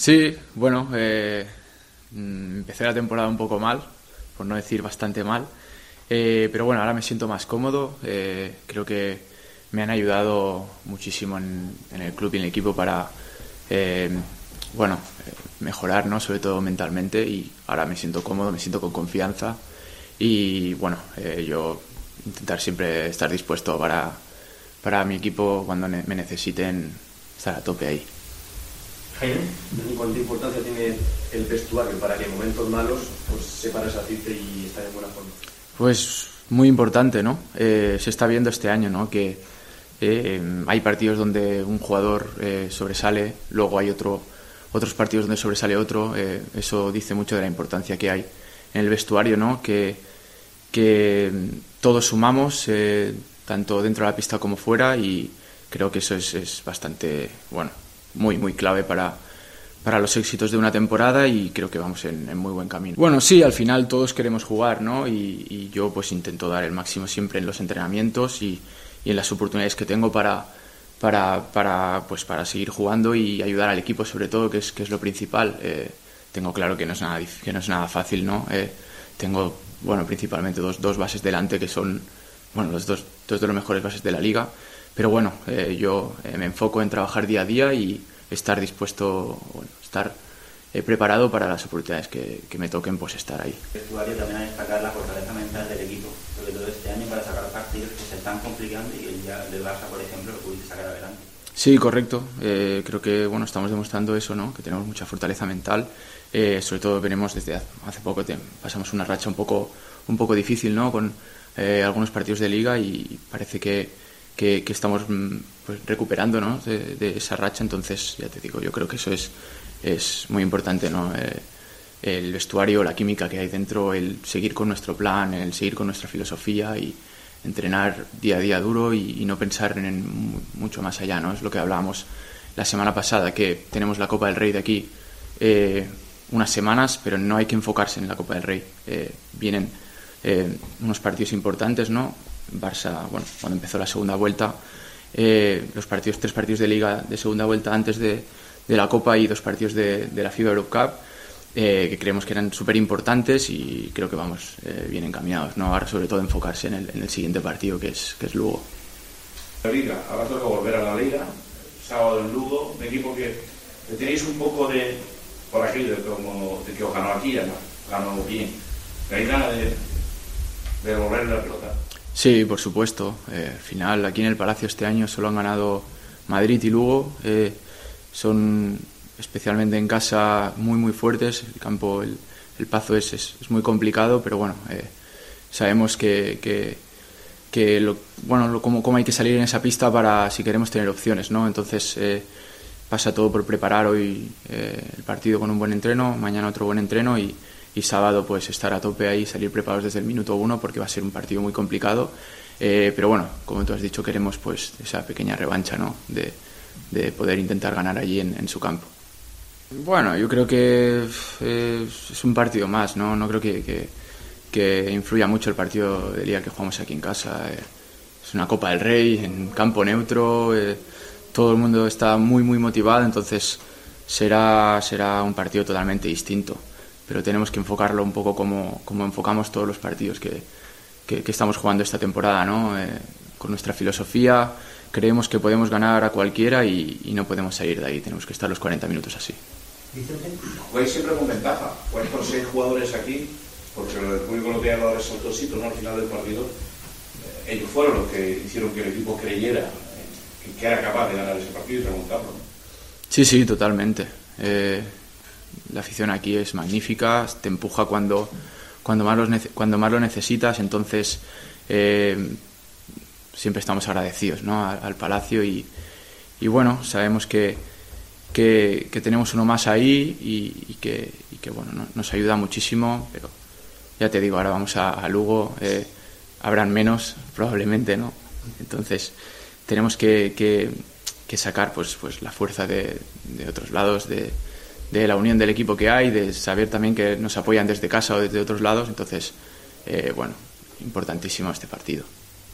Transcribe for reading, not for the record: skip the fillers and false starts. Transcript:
Sí, bueno, empecé la temporada un poco mal, por no decir bastante mal, pero bueno, ahora me siento más cómodo. Creo que me han ayudado muchísimo en el club y en el equipo para bueno, mejorar, ¿no? Sobre todo mentalmente, y ahora me siento cómodo, me siento con confianza y bueno, yo intentar siempre estar dispuesto para mi equipo cuando me necesiten, estar a tope ahí. Jaime, ¿cuánta importancia tiene el vestuario para que en momentos malos pues sepa resarcirte y estar en buena forma? Pues muy importante, ¿no? Se está viendo este año, ¿no? Que hay partidos donde un jugador sobresale, luego hay otros partidos donde sobresale otro. Eso dice mucho de la importancia que hay en el vestuario, ¿no? Que todos sumamos, tanto dentro de la pista como fuera, y creo que eso es bastante, bueno, muy clave para los éxitos de una temporada, y creo que vamos en muy buen camino. Bueno, sí, al final todos queremos jugar, ¿no? Y yo pues intento dar el máximo siempre en los entrenamientos y en las oportunidades que tengo para seguir jugando y ayudar al equipo, sobre todo, que es lo principal. Tengo claro que no es nada fácil, ¿no? Tengo, bueno, principalmente dos bases delante que son, bueno, dos de los mejores bases de la liga. Pero bueno, yo me enfoco en trabajar día a día y estar dispuesto, bueno, estar preparado para las oportunidades que me toquen, pues estar ahí. El vestuario también a destacar la fortaleza mental del equipo, sobre todo este año, para sacar partidos que se están complicando, y el día del Barça, por ejemplo, lo pudiste sacar adelante. Sí, correcto. Creo que bueno, estamos demostrando eso, ¿no? Que tenemos mucha fortaleza mental. Sobre todo venimos desde hace poco, pasamos una racha un poco difícil, ¿no? Con algunos partidos de liga, y parece que estamos pues recuperando, ¿no? de esa racha. Entonces, ya te digo, yo creo que eso es muy importante, ¿no? El vestuario, la química que hay dentro, el seguir con nuestro plan, el seguir con nuestra filosofía y entrenar día a día duro y no pensar en mucho más allá, ¿no? Es lo que hablábamos la semana pasada, que tenemos la Copa del Rey de aquí unas semanas, pero no hay que enfocarse en la Copa del Rey. Vienen unos partidos importantes, ¿no? Barça, bueno, cuando empezó la segunda vuelta, tres partidos de liga de segunda vuelta antes de la Copa, y 2 partidos de la FIBA Europe Cup, que creemos que eran súper importantes, y creo que vamos bien encaminados, ¿no? Ahora sobre todo enfocarse en el siguiente partido, que es Lugo. La Liga, ahora toca volver a la Liga, sábado en Lugo, un equipo que tenéis un poco de, por aquello de que os ganó aquí, ganó bien, ¿tenéis ganas de volver a la pelota? Sí, por supuesto. Al final, aquí en el Palacio este año solo han ganado Madrid y Lugo. Son, especialmente en casa, muy fuertes. El campo, el Pazo es muy complicado, pero bueno, sabemos cómo hay que salir en esa pista para, si queremos tener opciones, ¿no? Entonces pasa todo por preparar hoy el partido con un buen entreno, mañana otro buen entreno, y sábado pues estar a tope ahí, salir preparados desde el minuto 1, porque va a ser un partido muy complicado. Pero bueno, como tú has dicho, queremos pues esa pequeña revancha, ¿no? De poder intentar ganar allí en su campo. Bueno, yo creo que es un partido más, ¿no? No creo que influya mucho el partido de liga que jugamos aquí en casa. Es una Copa del Rey en campo neutro, todo el mundo está muy motivado, entonces será un partido totalmente distinto. Pero tenemos que enfocarlo un poco como enfocamos todos los partidos que estamos jugando esta temporada, ¿no? Con nuestra filosofía, creemos que podemos ganar a cualquiera y no podemos salir de ahí, tenemos que estar los 40 minutos así. Jugáis siempre con ventaja, jugáis con 6 jugadores aquí, porque el público lo que lo resaltó, sí, pero no, al final del partido ellos fueron los que hicieron que el equipo creyera que era capaz de ganar ese partido y remontarlo, ¿no? Sí, totalmente. La afición aquí es magnífica, te empuja cuando más lo necesitas, entonces siempre estamos agradecidos, ¿no? al Palacio, y bueno, sabemos que tenemos uno más ahí y que bueno, nos ayuda muchísimo, pero ya te digo, ahora vamos a Lugo, habrán menos probablemente, ¿no? Entonces tenemos que sacar pues la fuerza de otros lados, de la unión del equipo que hay, de saber también que nos apoyan desde casa o desde otros lados. Entonces, bueno, importantísimo este partido.